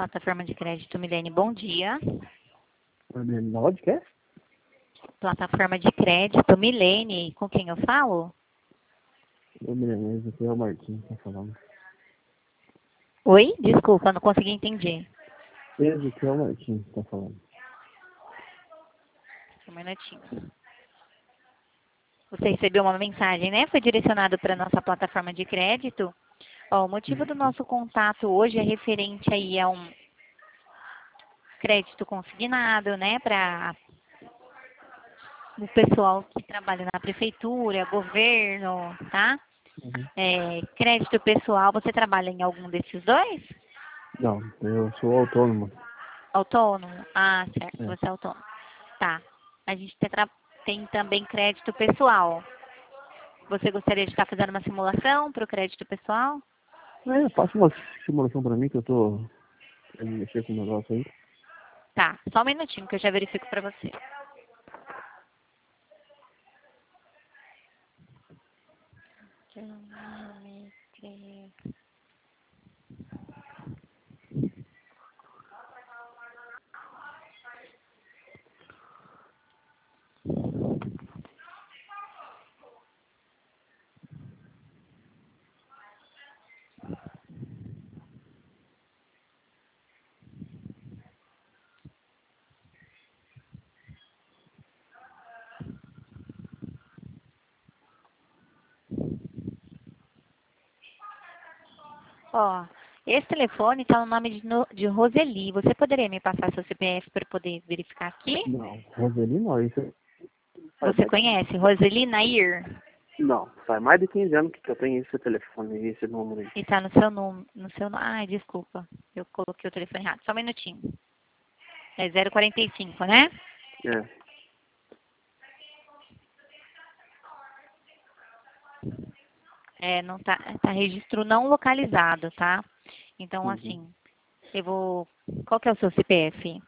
Plataforma de crédito Milene, bom dia. Onde que é? Plataforma de crédito Milene, com quem eu falo? Ô, Milene, esse é o Marquinhos que tá falando. Oi? Desculpa, não consegui entender. Esse aqui é o Marquinhos que tá falando. Um minutinho. Você recebeu uma mensagem, né? Foi direcionado para a nossa plataforma de crédito. Ó, o motivo do nosso contato hoje é referente aí a um crédito consignado, né? Para o pessoal que trabalha na prefeitura, governo, tá? Uhum. Crédito pessoal, você trabalha em algum desses dois? Não, eu sou autônomo. Autônomo? Ah, certo, É. você é autônomo. Tá. A gente tem também crédito pessoal. Você gostaria de estar fazendo uma simulação para o crédito pessoal? Passa uma simulação pra mim que eu tô querendo mexer com o negócio aí. Tá, só um minutinho que eu já verifico para você. Ó, esse telefone está no nome de Roseli. Você poderia me passar seu CPF para poder verificar aqui? Não, Roseli não, isso é... Você conhece Roseli Nair? Não, faz mais de 15 anos que eu tenho esse telefone, esse número aí. E está no seu nome, Ai, desculpa, eu coloquei o telefone errado. Só um minutinho. É 045, né? É. Não tá registro não localizado, tá? Então, Uhum. assim, qual que é o seu CPF?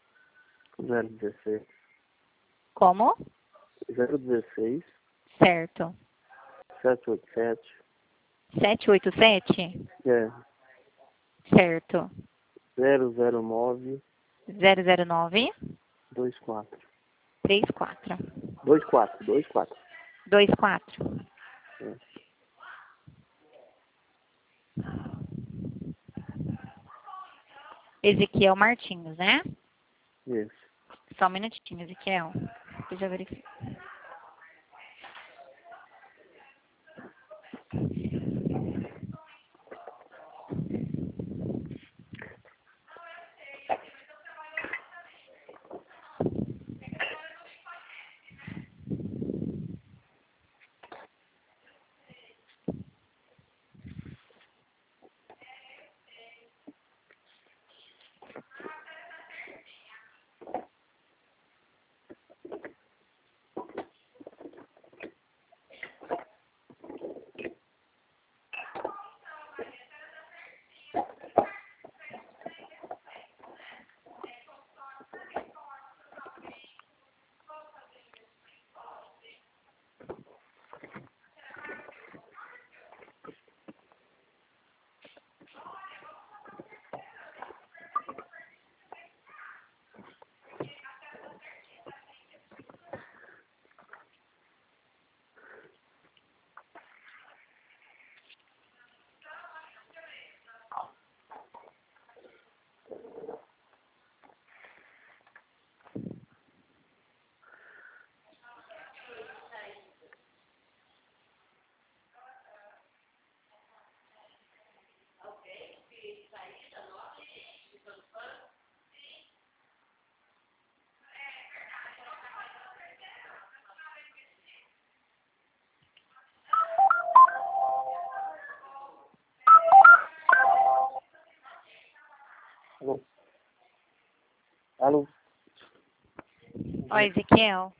016. Como? 016 Certo. 787. 787? É. Certo. 009 009 24. 34 24. 24. É. Ezequiel Martins, né? Isso. Só um minutinho, Ezequiel. Eu já verifico. Alô? Ó, Ezequiel.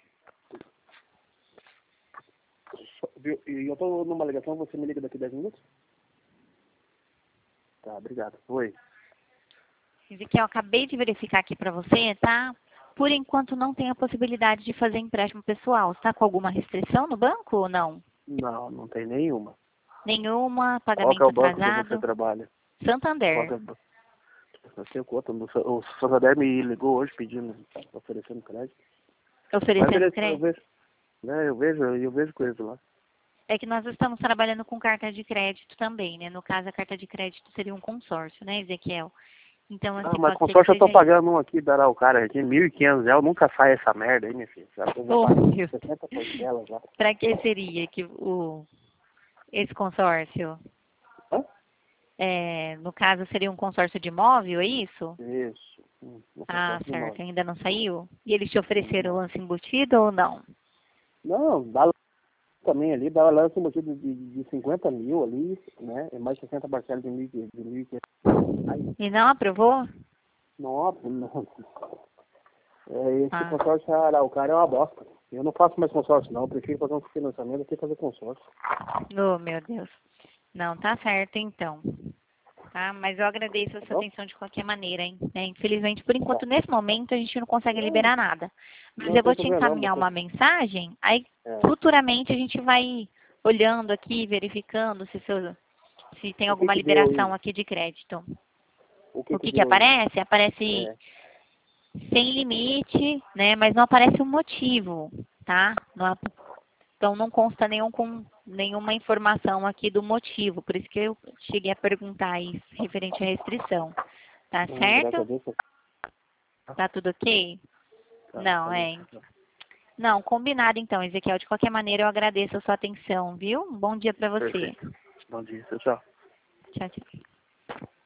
Eu tô numa ligação, você me liga daqui 10 minutos? Tá, obrigado. Oi. Ezequiel, acabei de verificar aqui para você, tá? Por enquanto não tem a possibilidade de fazer empréstimo pessoal. Está com alguma restrição no banco ou não? Não, não tem nenhuma. Nenhuma, Qual que é pagamento o banco que você atrasado. trabalha? Qual que é Santander. o banco? eu tenho conta. O Santander me ligou hoje pedindo, oferecendo crédito. Oferecendo Mas crédito? eu vejo com eles lá. É que nós estamos trabalhando com carta de crédito também, né? No caso, a carta de crédito seria um consórcio, né, Ezequiel? Então, assim, Mas pode ser que consórcio eu tô seja isso. pagando um aqui, dará o cara aqui, R$ 1.500, nunca sai essa merda aí, minha filha. Já tô Oh, pagando meu Deus. 60 parcelas já. Para que seria que esse consórcio? Hã? No caso, seria um consórcio de imóvel, é isso? Isso. Um Ah, consórcio de certo. imóvel. Ainda não saiu? E eles te ofereceram o Não, lance embutido ou não? dá também ali, dá lance embutido de 50 mil ali, né? É mais 60 parcelas de 1.500. E não aprovou? Nossa, não. Esse Ah, consórcio Araucária é uma bosta. Eu não faço mais consórcio, não. Eu prefiro fazer um financiamento do que fazer consórcio. oh, meu Deus. Não, tá certo então. Tá? Mas eu agradeço a Tá sua bom? atenção de qualquer maneira, hein? Né? Infelizmente, por Tá. enquanto, nesse momento, a gente não consegue Não, liberar nada. Mas não eu tem vou te problema, não. encaminhar uma mensagem, aí É. futuramente a gente vai olhando aqui, verificando se tem O que alguma que deu liberação aí? aqui de crédito. O que O que que que deu aí? aparece? Aparece É. sem limite, né? Mas não aparece um motivo, tá? Então não consta nenhuma informação aqui do motivo, por isso que eu cheguei a perguntar aí referente à restrição. Tá Graças a certo? Deus. Tá tudo ok? Tá Não, bom. é. Não, combinado então, Ezequiel. De qualquer maneira, eu agradeço a sua atenção, viu? Um bom dia para você. Perfeito. Bom dia, tchau. Tchau, tchau.